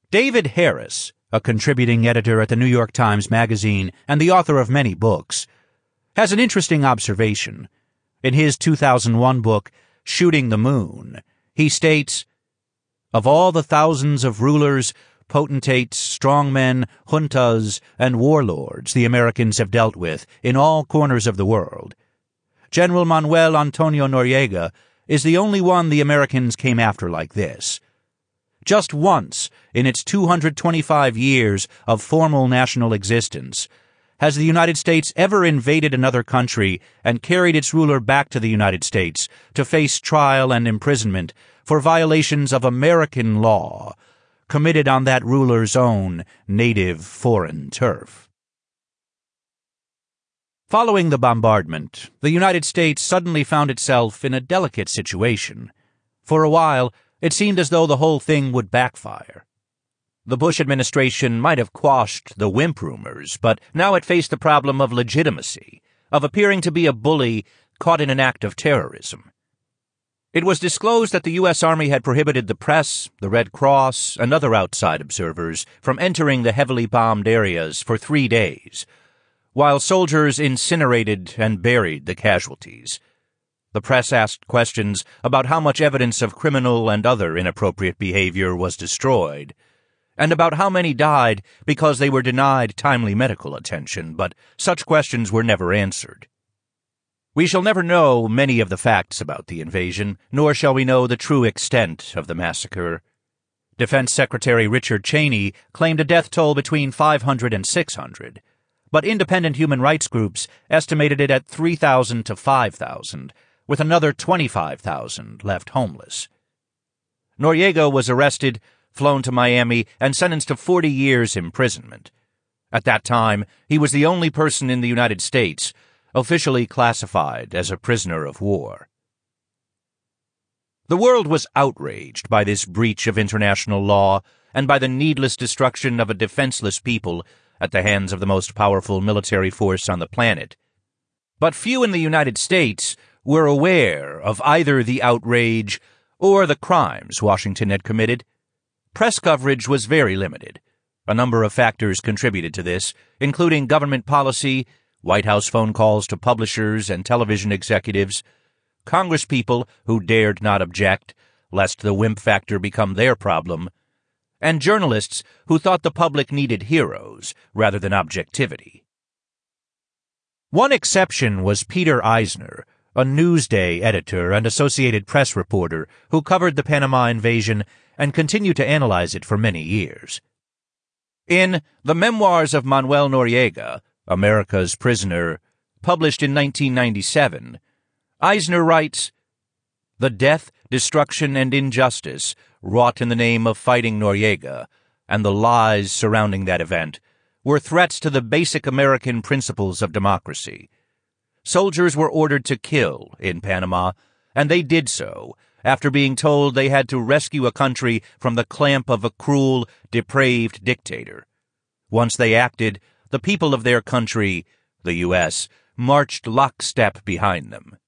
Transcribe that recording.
David Harris, a contributing editor at the New York Times Magazine and the author of many books, has an interesting observation. In his 2001 book, Shooting the Moon, he states, "Of all the thousands of rulers, potentates, strongmen, juntas, and warlords the Americans have dealt with in all corners of the world, General Manuel Antonio Noriega is the only one the Americans came after like this. Just once in its 225 years of formal national existence has the United States ever invaded another country and carried its ruler back to the United States to face trial and imprisonment for violations of American law committed on that ruler's own native foreign turf." Following the bombardment, the United States suddenly found itself in a delicate situation. For a while, it seemed as though the whole thing would backfire. The Bush administration might have quashed the wimp rumors, but now it faced the problem of legitimacy, of appearing to be a bully caught in an act of terrorism. It was disclosed that the U.S. Army had prohibited the press, the Red Cross, and other outside observers from entering the heavily bombed areas for 3 days, while soldiers incinerated and buried the casualties. The press asked questions about how much evidence of criminal and other inappropriate behavior was destroyed, and about how many died because they were denied timely medical attention, but such questions were never answered. We shall never know many of the facts about the invasion, nor shall we know the true extent of the massacre. Defense Secretary Richard Cheney claimed a death toll between 500 and 600, but independent human rights groups estimated it at 3,000 to 5,000, with another 25,000 left homeless. Noriega was arrested, flown to Miami, and sentenced to 40 years imprisonment. At that time, he was the only person in the United States officially classified as a prisoner of war. The world was outraged by this breach of international law and by the needless destruction of a defenseless people at the hands of the most powerful military force on the planet. But few in the United States were aware of either the outrage or the crimes Washington had committed. Press coverage was very limited. A number of factors contributed to this, including government policy, White House phone calls to publishers and television executives, congresspeople who dared not object, lest the wimp factor become their problem, and journalists who thought the public needed heroes rather than objectivity. One exception was Peter Eisner, a Newsday editor and Associated Press reporter who covered the Panama invasion and continued to analyze it for many years. In The Memoirs of Manuel Noriega, America's Prisoner, published in 1997, Eisner writes, "The death, destruction, and injustice wrought in the name of fighting Noriega, and the lies surrounding that event, were threats to the basic American principles of democracy. Soldiers were ordered to kill in Panama, and they did so after being told they had to rescue a country from the clamp of a cruel, depraved dictator. Once they acted, the people of their country, the U.S., marched lockstep behind them.